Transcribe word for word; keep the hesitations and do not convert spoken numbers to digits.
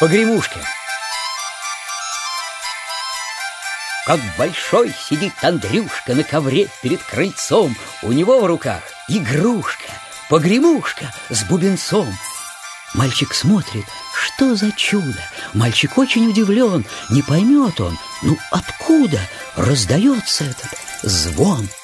Погремушка. Как большой сидит Андрюшка на ковре перед крыльцом. У него в руках игрушка, погремушка с бубенцом. Мальчик смотрит, что за чудо. Мальчик очень удивлен, не поймет он, ну откуда раздается этот звон.